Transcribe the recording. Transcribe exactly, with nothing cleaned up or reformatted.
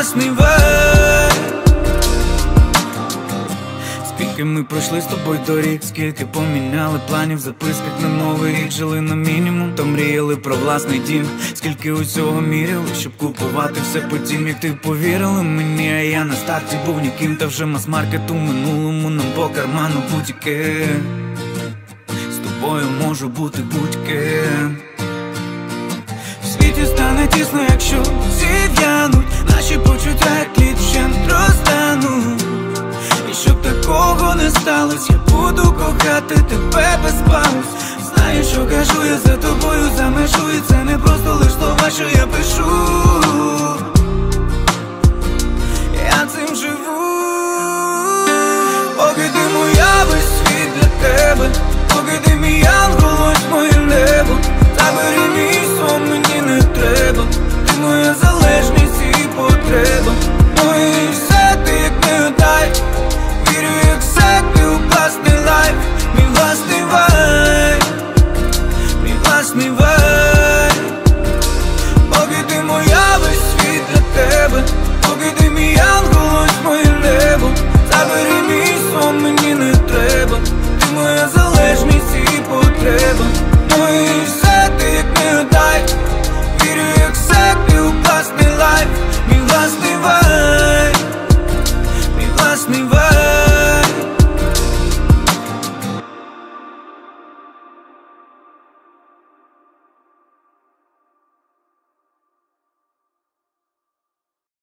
прекрасний вечір. Скільки ми пройшли з тобою доріг, скільки поміняли планів в записках на новий рік. Жили на мінімум, то мріяли про власний дім. Скільки усього міряли, щоб купувати все потім. Як ти повірила мені, а я на старті був ніким. Та вже мас-маркет у минулому, нам по карману будь-яке. З тобою можу бути будь-ким. В світі стане тісно, якщо зів'януть наші почуття, як лід вщент розтануть. І щоб такого не сталось, я буду кохати тебе без пауз. Знаю, що кажу я за тобою за межу, і це не просто лиш слова, що я пишу.